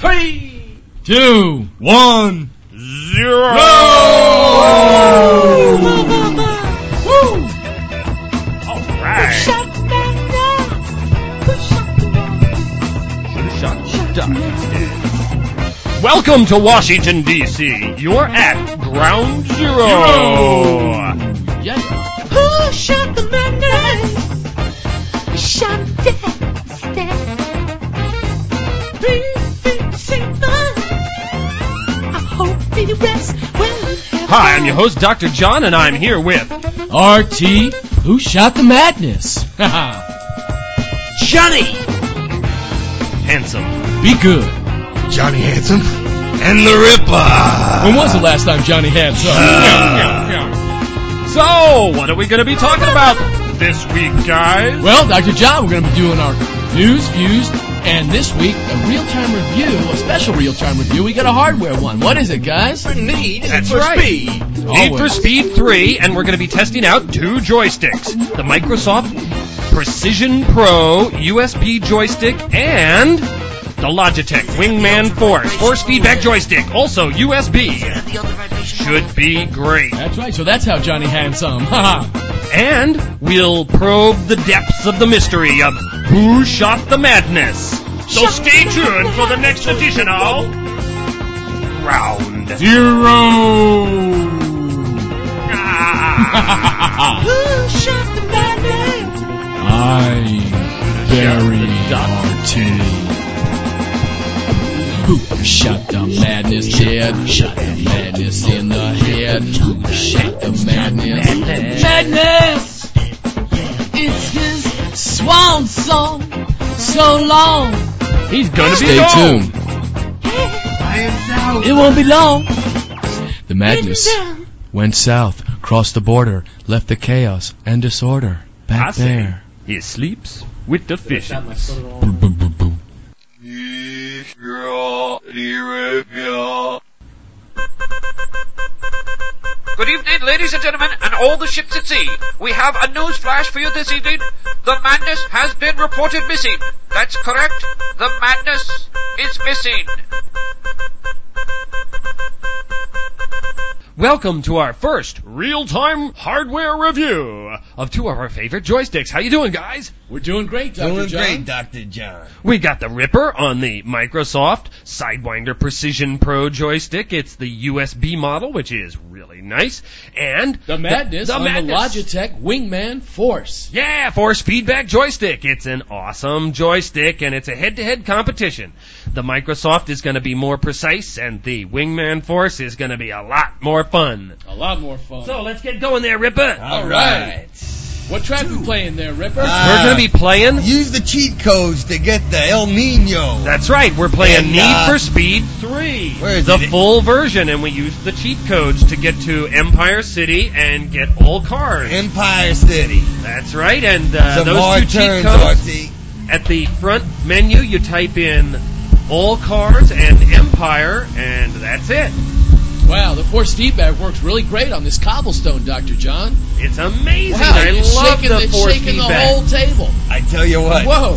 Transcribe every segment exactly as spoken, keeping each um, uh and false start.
Three, two, one, zero. Woo! Woo! All right. Welcome to Washington, D C You're at Ground Zero. Zero. Yeah. Who shot the madness? Shot dead, dead. I hope he rests well. Hi, I'm your host, Doctor John, and I'm here with R T. Who shot the madness? Johnny Handsome. Be good. Johnny Handsome and the Ripper. When was the last time Johnny had some? Uh, so, what are we going to be talking about this week, guys? Well, Doctor John, we're going to be doing our news, views, and this week, a real-time review, a special real-time review. We got a hardware one. What is it, guys? Need That's for right. Speed. Need for Always. Speed three, and we're going to be testing out two joysticks. The Microsoft Precision Pro U S B joystick and the Logitech Wingman Force Force Feedback Joystick, also U S B. Should be great. That's right, so that's how Johnny had some. And we'll probe the depths of the mystery of who shot the madness. So stay tuned for the next edition of Ground Zero. Ah. Who shot the madness? I bury R T. Who shot the madness dead? Shot the madness in the head. Who shot the madness? Madness! It's his swan song. So long. He's gonna be Stay gone. tuned. It won't be long. The madness went south, crossed the border, left the chaos and disorder back I say, there. he sleeps with the fishes. Boom, boom, boom, boom. Good evening, ladies and gentlemen, and all the ships at sea. We have a news flash for you this evening. The madness has been reported missing. That's correct. The madness is missing. Welcome to our first real-time hardware review of two of our favorite joysticks. How you doing, guys? We're doing great, Doctor Doing John. great, Doctor John. We got the Ripper on the Microsoft Sidewinder Precision Pro joystick. It's the U S B model, which is really nice. And The madness the, the on madness. the Logitech Wingman Force. Yeah, Force Feedback Joystick. It's an awesome joystick, and it's a head-to-head competition. The Microsoft is going to be more precise, and the Wingman Force is going to be a lot more fun. A lot more fun. So let's get going there, Ripper. All right. What track we playing there, Ripper? Uh, We're going to be playing... Use the cheat codes to get the El Nino. That's right, we're playing And, Need uh, for Speed three, where is the it? full version, and we used the cheat codes to get to Empire City and get all cars. Empire City. That's right, and uh, Some those hard two cheat turns, codes, R T. at the front menu, you type in all cars and Empire, and that's it. Wow, the force feedback works really great on this cobblestone, Doctor John. It's amazing. Wow, I it's love shaking, the it's force shaking the feedback. whole table. I tell you what, Whoa.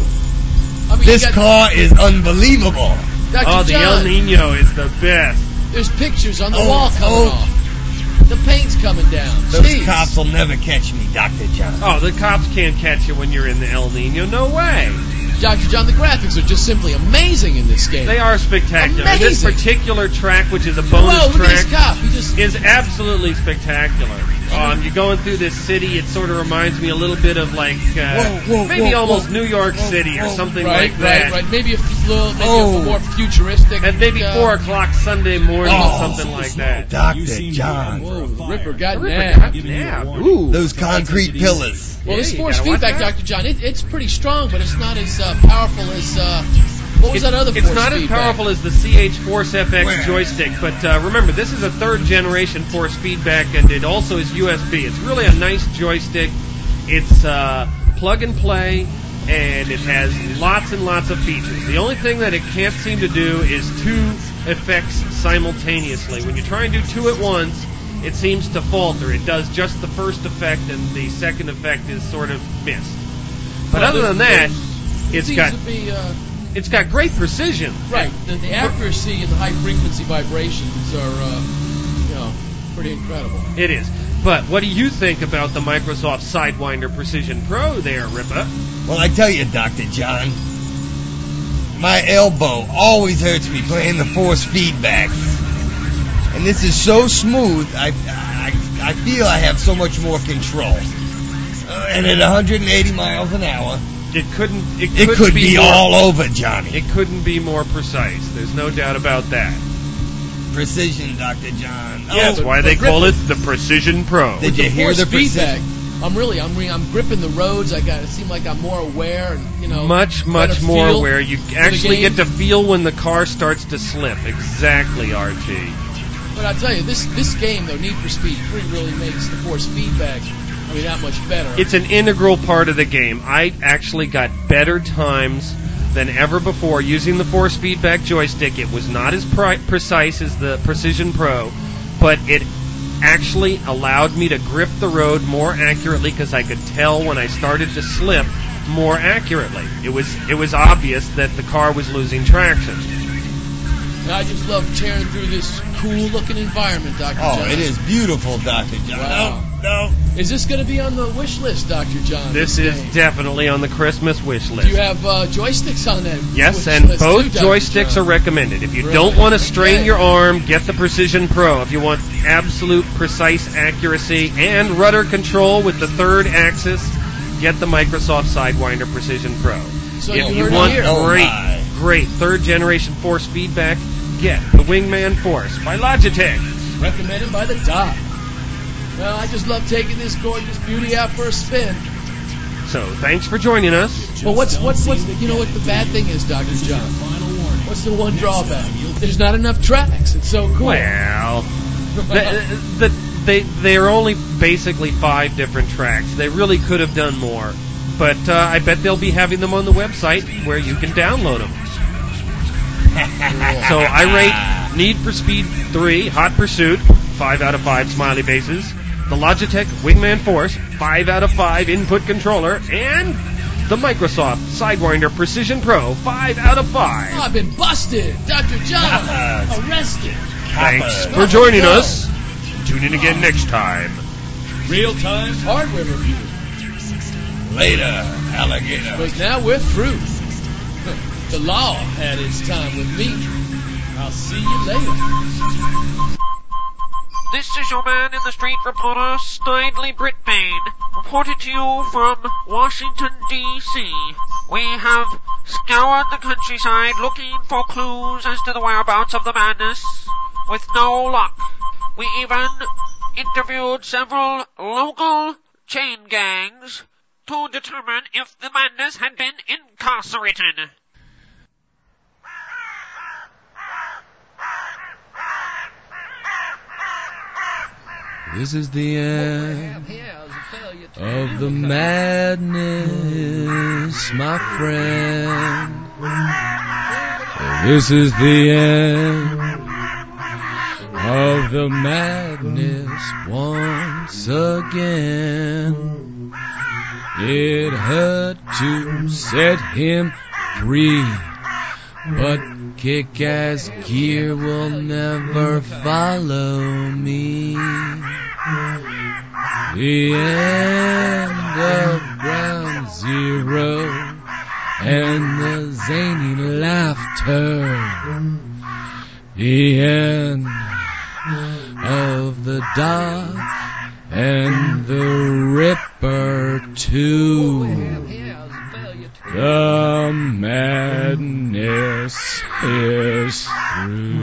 I mean, this you got, car is unbelievable. Doctor Oh, the John, El Nino is the best. there's pictures on the Oh, wall coming oh. off. The paint's coming down. Those Jeez. cops will never catch me, Doctor John. Oh, the cops can't catch you when you're in the El Nino. No way. Doctor John, the graphics are just simply amazing in this game. They are spectacular. And this Amazing. particular track, which is a bonus Whoa, look at track, this cop. He just... is absolutely spectacular. Um, you're going through this city. It sort of reminds me a little bit of like uh, Whoa, whoa, maybe whoa, almost whoa. New York Whoa, City or whoa. something Right, like that. right, right. Maybe a f- little, maybe Oh. a more futuristic. And maybe uh, four o'clock Sunday morning Oh. or something like that. Doctor John. Whoa, Ripper got Ripper nabbed. got nabbed. Ooh. Those concrete pillars. Well, Yeah, this you force gotta watch feedback, that. Doctor John, it, it's pretty strong, but it's not as uh, powerful as uh, what was It- that other it's force not as feedback? powerful as the C H Force F X Where? joystick, but uh, remember, this is a third generation force feedback, and it also is U S B. It's really a nice joystick. It's uh, plug and play, and it has lots and lots of features. The only thing that it can't seem to do is two effects simultaneously. When you try and do two at once, it seems to falter. It does just the first effect, and the second effect is sort of missed. But Well, other than there's- that, It it's seems got to be uh, it's got great precision. Right. The, the accuracy and the high frequency vibrations are, uh, you know, pretty incredible. It is. But what do you think about the Microsoft Sidewinder Precision Pro there, Ripa? Well, I tell you, Doctor John, my elbow always hurts me playing the force feedback. And this is so smooth, I, I, I feel I have so much more control. Uh, and at one hundred eighty miles an hour, It couldn't. It, it couldn't could be, be more, all over, Johnny. It couldn't be more precise. There's no doubt about that. Precision, Doctor John. That's Oh, why they but call Rip- it the Precision Pro. Did With you the hear force the feedback, precision? I'm really, I'm, re- I'm gripping the roads. I got. It seems like I'm more aware, and you know, Much, much better more feel where you for the actually game. get to feel when the car starts to slip. Exactly, Archie. But I tell you, this this game though, Need for Speed three, really makes the force feedback, I mean, that much better. It's an integral part of the game. I actually got better times than ever before using the force feedback joystick. It was not as pri- precise as the Precision Pro, but it actually allowed me to grip the road more accurately because I could tell when I started to slip more accurately. It was it was obvious that the car was losing traction. And I just love tearing through this cool-looking environment, Doctor Oh, John. it is beautiful, Doctor John. Wow. No, no. Is this going to be on the wish list, Doctor John? This is game? definitely on the Christmas wish list. Do you have uh, joysticks on that? Yes, wish and list both too, Doctor joysticks John? are recommended. If you Really? don't want to strain Okay. your arm, get the Precision Pro. If you want absolute precise accuracy and rudder control with the third axis, get the Microsoft Sidewinder Precision Pro. So if you you heard it want here. Oh, great, my. great third generation force feedback, get the Wingman Force by Logitech. Recommended by the doc. Well, I just love taking this gorgeous beauty out for a spin. So thanks for joining us. But what's what's what's you know what the bad thing is, Doctor John? What's the one drawback? There's not enough tracks. It's so cool. Well, the, the, they they're only basically five different tracks. They really could have done more, but uh, I bet they'll be having them on the website where you can download them. So I rate Need for Speed three Hot Pursuit five out of five smiley faces, the Logitech Wingman Force five out of five input controller, and the Microsoft Sidewinder Precision Pro five out of five. Oh, I've been busted, Doctor John. Arrested. Thanks Kappa. for joining us. Tune in again next time. Real-time hardware review. Later, alligator. But now we're through. The law had its time with me. I'll see you later. This is your man in the street reporter, Snidely Britbane, reported to you from Washington, D C We have scoured the countryside looking for clues as to the whereabouts of the madness, with no luck. We even interviewed several local chain gangs to determine if the madness had been incarcerated. This is the end of the madness, my friend. This is the end of the madness once again. It hurt to set him free, but kick-ass gear will never follow me. The end of Ground Zero and the zany laughter. The end of the Doc and the Ripper too. The madness is through.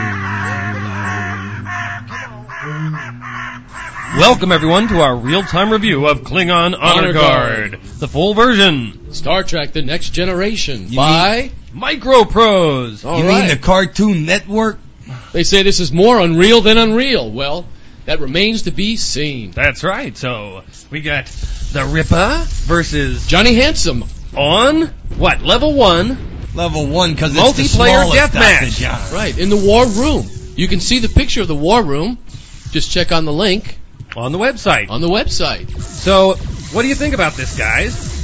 Welcome, everyone, to our real-time review of Klingon Honor, Honor Guard, Guard. the full version. Star Trek The Next Generation You by... Microprose. All you right. mean the Cartoon Network? They say this is more unreal than unreal. Well, that remains to be seen. That's right. So we got the Ripper versus Johnny Handsome. on what level one? Level one, because it's the Multiplayer smallest, deathmatch. Doctor John. Right, in the war room. You can see the picture of the war room. Just check on the link On the website. on the website. So, what do you think about this, guys?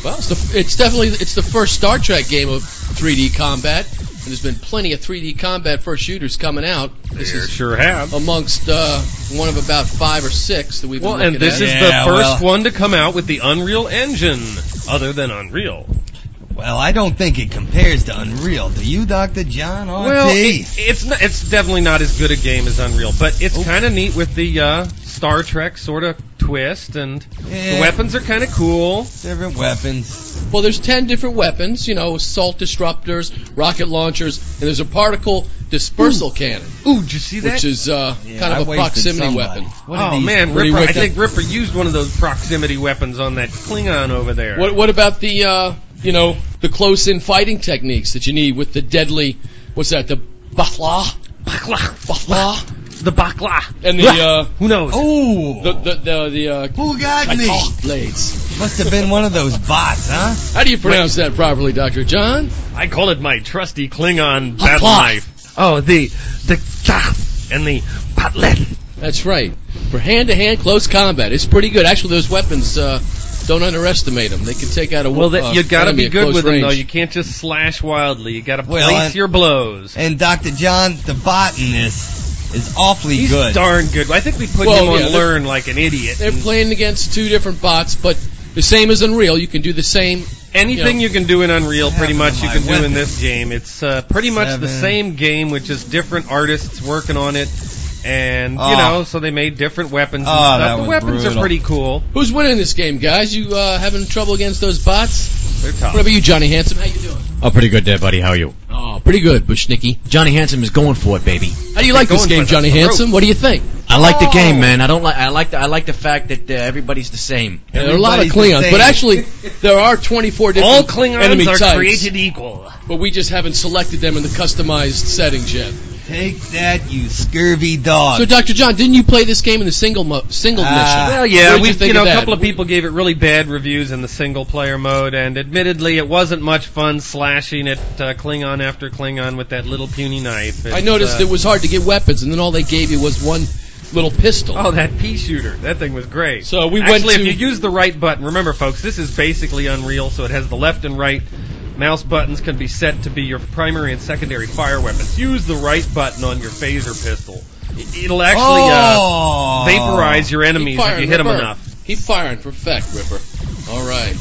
Well, it's, the, it's definitely it's the first Star Trek game of three D combat, and there's been plenty of three D combat first shooters coming out. This There is sure have. amongst uh, one of about five or six that we've been Well, looking and this at. is Yeah, the first well- one to come out with the Unreal Engine, other than Unreal. Well, I don't think it compares to Unreal. Do you, Doctor John R T? Well, it, it's not, it's definitely not as good a game as Unreal, but it's kind of neat with the uh, Star Trek sort of twist, and Yeah. the weapons are kind of cool. Different weapons. Well, there's ten different weapons, you know, assault disruptors, rocket launchers, and there's a particle dispersal cannon, Ooh, did you see that? which is uh, Yeah, kind I of a wasted proximity somebody. weapon. What are Oh these? man, pretty Ripper! I wicked? think Ripper used one of those proximity weapons on that Klingon over there. What, what about the, uh, you know, the close-in fighting techniques that you need with the deadly, what's that, the Bakla? Bakla, Bakla? the Bakla, And the, uh, who knows? Oh, the, the, the, the, uh, who got me? Kaita blades. Must have been one of those bots, huh? How do you pronounce that properly, Doctor John? I call it my trusty Klingon Bakla. battle knife. Oh, the the ta and the patlet. That's right. For hand-to-hand close combat, it's pretty good. Actually, those weapons, uh, don't underestimate them. They can take out a Well, that, uh, you got to enemy be at good close with them range. though. You can't just slash wildly. You got to Well, place and- your blows. And Doctor John, the bot in this is awfully He's good. darn good. I think we put Well, him on yeah, they're- learn like an idiot. They're and playing against two different bots, but the same as Unreal. You can do the same. anything you you can do in Unreal, pretty happened much to you my can do in weapon? this game. It's uh, pretty much the Seven. same game with just different artists working on it. And, you Oh. know, so they made different weapons and Oh, stuff. that The was weapons brutal. are pretty cool. Who's winning this game, guys? You uh, having trouble against those bots? They're tough. What about you, Johnny Handsome? How you doing? Oh, pretty good there, buddy. How are you? Oh, pretty good, Bushnicky. Johnny Handsome is going for it, baby. How do you like this going game, for the Johnny throat. Handsome? What do you think? I like the Oh. game, man. I don't like. I like. The, I like the fact that uh, everybody's the same. Yeah, there are a lot of Everybody's the Klingons, same. but actually, there are twenty-four different All Klingons enemy are types, created equal. but we just haven't selected them in the customized settings yet. Take that, you scurvy dog. So, Doctor John, didn't you play this game in the single mo- single Ah. mission? Well, yeah, What did we you think you know of a that? couple of people gave it really bad reviews in the single player mode, and admittedly, it wasn't much fun slashing at uh, Klingon after Klingon with that little puny knife. I It's, noticed uh, it was hard to get weapons, and then all they gave you was one little pistol. Oh, that pea shooter! That thing was great. So we went Actually, to- if you use the right button, remember, folks, this is basically Unreal, so it has the left and right mouse buttons can be set to be your primary and secondary fire weapons. Use the right button on your phaser pistol. It- It'll actually uh, oh. vaporize your enemies Keep if firing, you hit them Ripper. enough. Keep firing, perfect, Ripper. All right.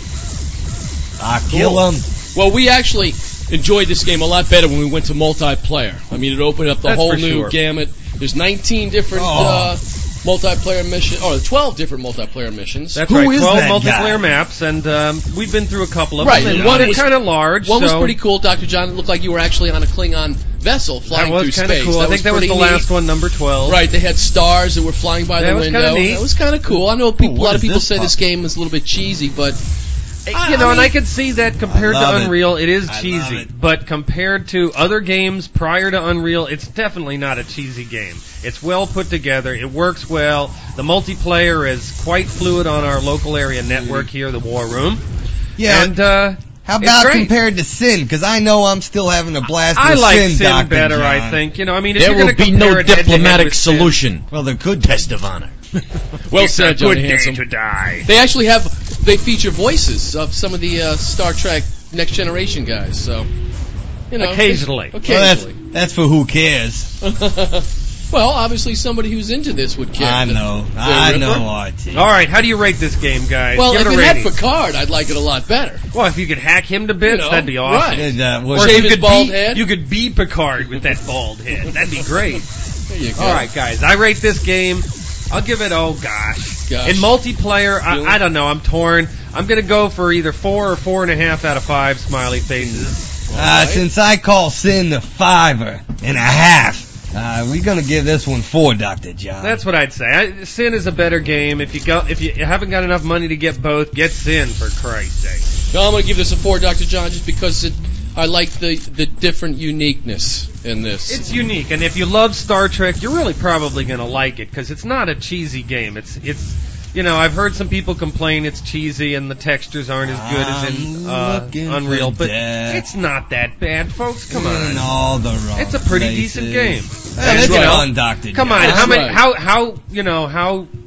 I kill him. Well, we actually enjoyed this game a lot better when we went to multiplayer. I mean, it opened up the That's whole for new sure. gamut. There's nineteen different Oh. uh, multiplayer missions, or twelve different multiplayer missions. That's Who right, is twelve that multiplayer guy? maps, and um, we've been through a couple of Right, them. and And one they're was- kind of large. One was so pretty cool, Doctor John. It looked like you were actually on a Klingon vessel flying That through was kind space. of cool. I think that was pretty the neat. last one, number twelve. Right, they had stars that were flying by That the was window. kinda neat. That was kind of cool. I know people, Ooh, a lot what of is people this say this pup? game is a little bit cheesy, but I- You know, I and I mean- can see that compared I to love it. Unreal, it is I love cheesy. it. But compared to other games prior to Unreal, it's definitely not a cheesy game. It's well put together. It works well. The multiplayer is quite fluid on our local area network here, the War Room. Yeah. And uh, How it's about great. compared to Sin? Because I know I'm still having a blast I with like Sin, Sin Doctor better, I John. think. You know, I mean, if There you're will going to be compare no it head-to-head diplomatic with Sin, solution. Well, there could Test of honor. well it's said, a Johnny good day Handsome. to die. They actually have, they feature voices of some of the uh, Star Trek Next Generation guys, so, you know. Occasionally. Well, that's, Occasionally. that's for who cares. Well, obviously somebody who's into this would care. I that know. they're I Ripper. know, R T. All right, how do you rate this game, guys? Well, Give if it a it had rating. Picard, I'd like it a lot better. Well, if you could hack him to bits, You know, that'd be awesome. right. And, uh, well, Or Shave if you his could bald be, head. You could be Picard with that bald head. That'd be great. There you go. All right, guys. I rate this game. I'll give it. Oh gosh. Gosh. In multiplayer, Really? I, I don't know. I'm torn. I'm gonna go for either four or four and a half out of five smiley faces. Uh, right. Since I call Sin the fiver and a half, uh, we're gonna give this one four, Doctor John. That's what I'd say. I, Sin is a better game. If you go, if you haven't got enough money to get both, get Sin for Christ's sake. No, I'm going to give this a four, Doctor John, just because it, I like the, the different uniqueness in this. It's unique, and if you love Star Trek, you're really probably gonna like it because it's not a cheesy game. It's it's. You know, I've heard some people complain it's cheesy and the textures aren't as good as in I'm uh, looking Unreal, for but death. it's not that bad, folks. Come In on, all the wrong it's a pretty places. decent game. Well, And, it's you know, fun, Doctor Come John. on, That's how many, right. how how you know how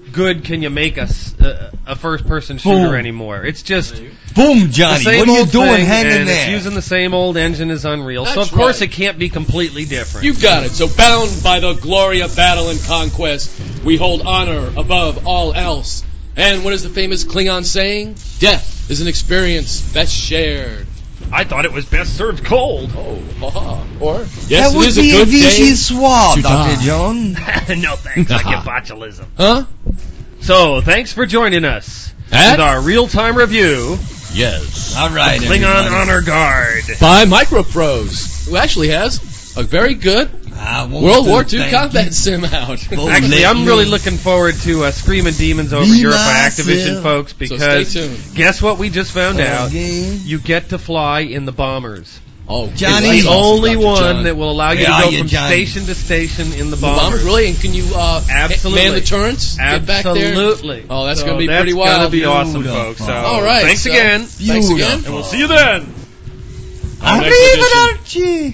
good can you make a, s- uh, a first-person shooter Boom. anymore? It's just Boom, Johnny. the same What are you old doing thing, hanging and there? It's using the same old engine as Unreal, so That's of course right. it can't be completely different. You've got it. So bound by the glory of battle and conquest, we hold honor above all else. And what is the famous Klingon saying? Death is an experience that's shared. I thought it was best served cold. Oh, haha. Or, yes, that it would is a be good Vichy day. Swab, to Doctor die. John. No thanks, I get botulism. Huh? So, thanks for joining us At? with our real-time review, Yes. All right, Klingon everybody. Honor Guard. By Microprose, who actually has a very good I want World to War Two thank combat you. sim out. Both Actually, I'm let really me looking forward to uh, Screaming Demons Over be Europe by Activision, myself. folks, So because stay tuned. guess what we just found out? again. You get to fly in the bombers. Oh, Johnny. It's Hey, the awesome, only Doctor one John. that will allow you Where to are go you, from Johnny? station to station in the The bombers. bombers, really? And can you uh, Absolutely. man the turrets? Get back there? Absolutely. Oh, that's So going to be that's pretty gonna wild. be awesome, Beautiful. folks. So, All right. thanks so- again. Thanks again. And we'll see you then. Our next edition. Arrivederci.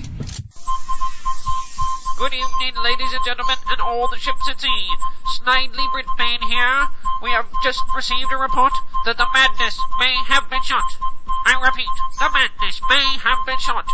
Good evening, ladies and gentlemen, and all the ships at sea. Snidely Britbane here. We have just received a report that the Madness may have been shot. I repeat, the Madness may have been shot.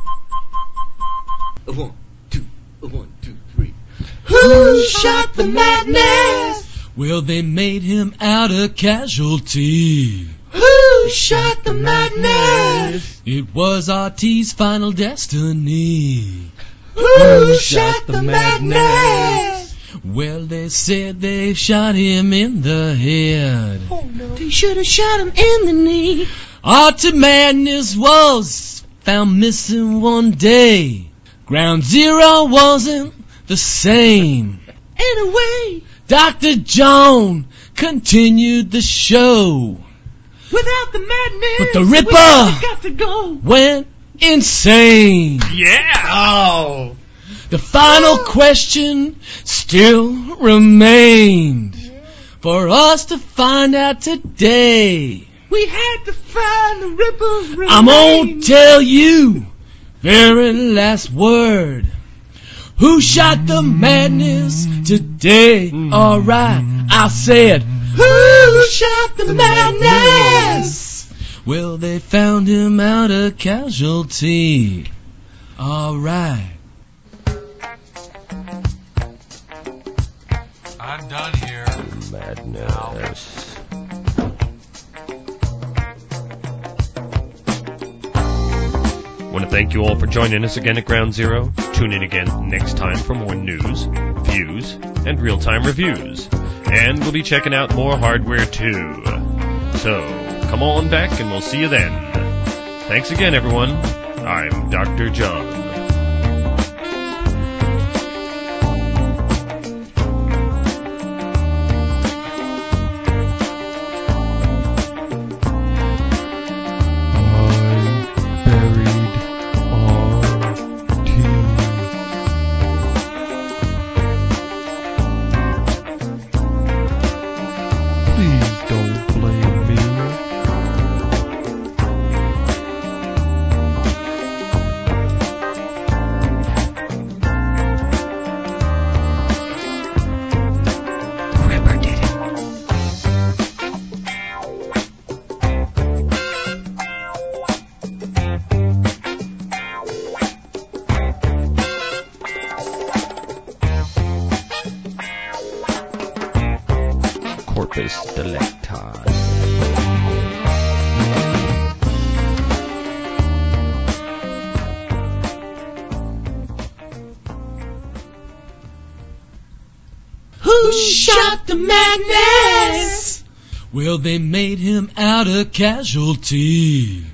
A one, two, a one, two, three. Who shot the madness? Well, they made him out a casualty. Who shot the madness? It was R T's final destiny. Who shot the madness? Well, they said they shot him in the head. They should have shot him in the knee. R T Madness was found missing one day. Ground Zero wasn't the same. Anyway, Doctor John continued the show. without the madness, But the we Ripper- got to go. Went insane. Yeah. Oh. The final question still remained for us to find out today. We had to find the Ripper's remains. I'm gonna tell you very last word. Who shot the madness today? Alright, I said, Who shot the madness? well, they found him out a casualty. Alright. I'm done here. Madness. Want to thank you all for joining us again at Ground Zero. Tune in again next time for more news, views, and real-time reviews. And we'll be checking out more hardware too. So, come on back and we'll see you then. Thanks again, everyone. I'm Doctor John. Corpus Delecta. Who shot the madness? Well, they made him out a casualty.